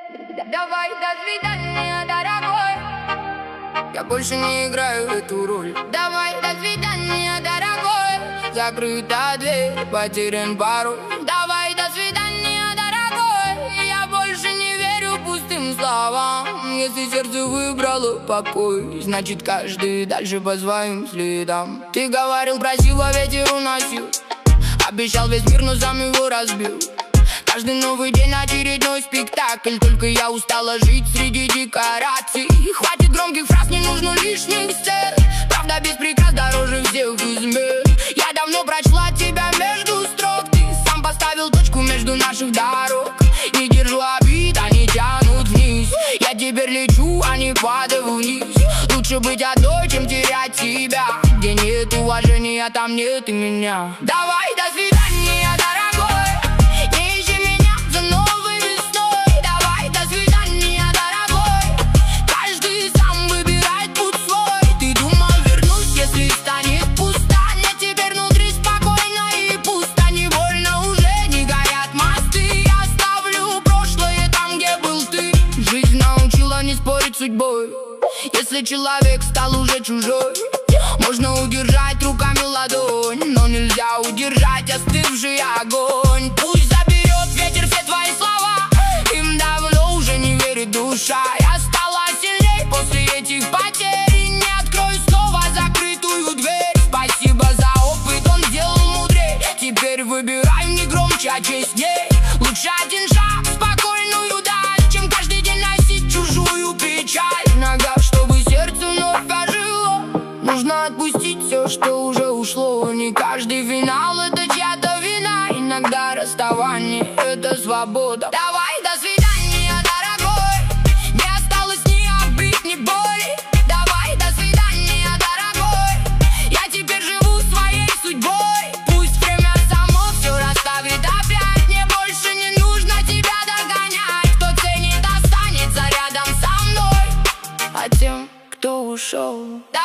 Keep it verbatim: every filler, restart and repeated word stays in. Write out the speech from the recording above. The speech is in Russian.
Давай, до свидания, дорогой. Я больше не играю эту роль. Давай, до свидания, дорогой. Закрыта дверь, потерян пароль. Давай, до свидания, дорогой. Я больше не верю пустым словам. Если сердце выбрало покой, значит каждый дальше по своим следам. Ты говорил красиво, ветер уносил. Обещал весь мир, но сам его разбил. Каждый новый день очередной спектакль. Только я устала жить среди декораций. Хватит громких фраз, не нужно лишних сцен. Правда без прикрас дороже всех измен. Я давно прочла тебя между строк. Ты сам поставил точку между наших дорог. Не держу обид, они тянут вниз. Я теперь лечу, а не падаю вниз. Лучше быть одной, чем терять себя. Где нет уважения, там нет и меня. Давай, до свидания, дорогой. Не ищи меня за новой весной. Давай, до свидания, дорогой. Каждый сам выбирает путь свой. Ты думал, вернусь, если станет пусто. Мне теперь внутри спокойно и пусто. Не больно, уже не горят мосты. Я оставлю прошлое там, где был ты. Жизнь научила не спорить с судьбой. Если человек стал уже чужой, можно удержать руками ладонь, но нельзя удержать остывший огонь. Пусть заберет ветер все твои слова. Им давно уже не верит душа. Я стала сильней после этих потерь. Не открою снова закрытую дверь. Спасибо за опыт, он сделал мудрее. Теперь выбираю не громче, а честней. Лучше один шаг в спокойную даль, чем каждый день носить чужую печаль. Нога, чтобы сердце вновь ожило. Нужно отпустить все, что уже ушло. Не каждый финал — это чья-то вина. Иногда расставание — это свобода. Давай, до свидания, дорогой. Не осталось ни обид, ни боли. Давай, до свидания, дорогой. Я теперь живу своей судьбой. Пусть время само все расставит опять. Мне больше не нужно тебя догонять. Кто ценит, останется рядом со мной. А тем, кто ушел,